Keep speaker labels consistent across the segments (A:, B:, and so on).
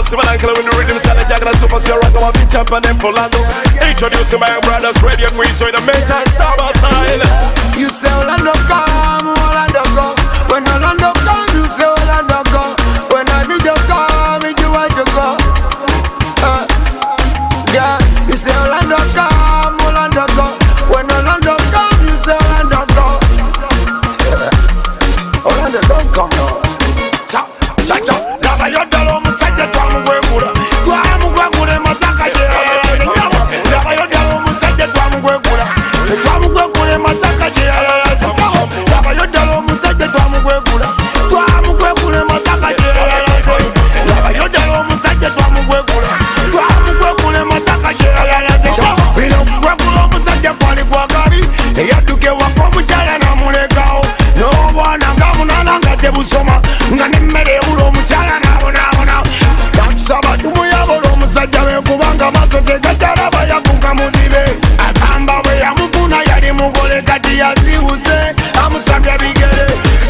A: massive and ankle with the rhythm sound like Jagged and Super Zero. Go and pitch up and then Polando. Introducing my brothers, Radio Queen, so in the meantime, Saba style.
B: You say Orlando come, Orlando go. When Orlando come, you say Orlando go. When I need you come, you want to go. Yeah, you say Orlando come, Orlando go. When Orlando come, you say Orlando go. Orlando don't come now. Cha, cha, cha. Daba yo dalo musajja twamugwegula. Twamugwegula mataka je. Daba yo dalo musajja twamugwegula. Twamugwegula mataka je. Daba yo dalo musajja twamugwegula. Twamugwegula mataka je. Daba yo dalo musajja twamugwegula. Twamugwegula mataka je. Bino gwegula musajja kwali gwagabi. Eyaduke wako mujala na mulekao. No bwana ngamunana ngatebusoma. Nga nemmere ebulo omukyala naabonabona. Natusaba tumuyabola omusajja we kubanga maaso tegakyalaba yakunga muzibe. Agamba bwe yamufuna yali mugole kati yaziwuse amusambya bigere.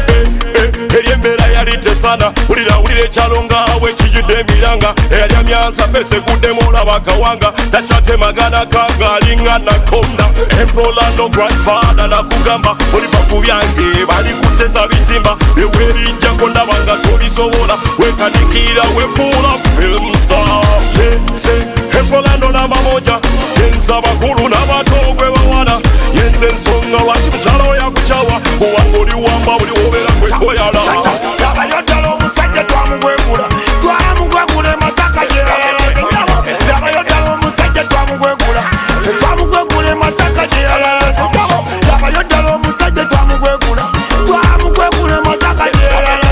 A: Eryembeera yali tesana wulira ekyalo ngaawe kijjudde emiranga eyali amyansa fese guddemu olaba akawanga takyatemagana kanga alinga nakonda Empolando grandfather nakugamba oliva ku byange bali kuteza bitimba eweerijjako ndaba nga tobisobola wekanikira wefuula film star Empolando n'amamoja yenza bakulu n'abato gwe bawana yenza ensonga lwaki mukyala we yakukyawa kubanga oli wamba buli wobeera gwe toyala.
B: Daba yo dalo musajja twamugwegula. Twamugwegula mataka je. Daba yo dalo musajja twamugwegula. Twamugwegula mataka je. Daba yo dalo musajja twamugwegula. Twamugwegula mataka je.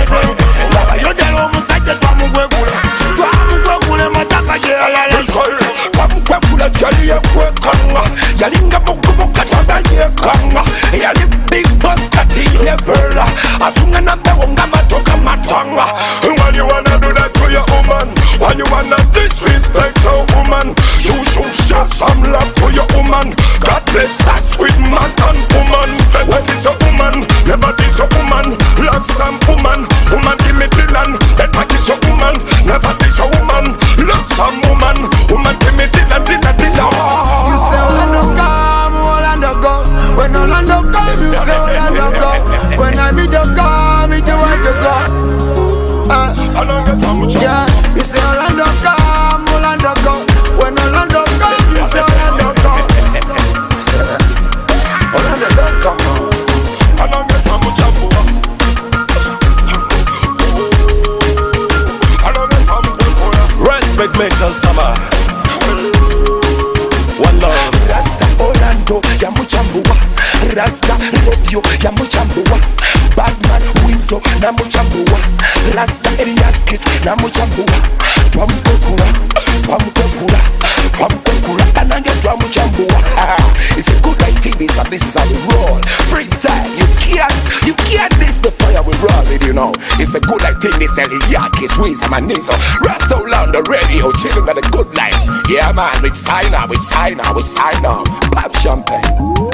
B: Daba yo dalo musajja twamugwegula. Twamugwegula mataka je. Twamugwegula jali yekwekanga. Yalinga mukubuka tabayekanga. Yali big boss kati yevela. Afunga na bewo nga matoka matwanga.
A: When you wanna do that to your woman, when you wanna disrespect your woman, you should show some love for your woman. God bless that sweet man and woman. When is a woman, never diss a woman. Love some woman, woman give me the land. Never kiss a woman, never diss a woman. Love some woman, woman give me the land, the land.
B: You say Orlando come, Orlando go. When Orlando come, you say Orlando go. When I meet you come, you want to go. Yeah, you say Orlando come, Orlando go. When Orlando come, you say Orlando go. Orlando don't come now.
A: Respect Metal Summer. One love.
B: Rasta Orlando yamuchambua. Rasta Radio yamuchambua. Batman Wizo namuchambua. Rasta Eliakis namuchambua. Twamukokura, twamukokura, twamukokura. Banange twamuchambua. It's a good idea, this is how we roll. Freestyle, you can't miss the fire we roll it, you know. It's a good idea, this Eliakis Wizo Manizo. Rasta Orlando Radio, chilling at a good life. Yeah man, we sign up. Pop champagne.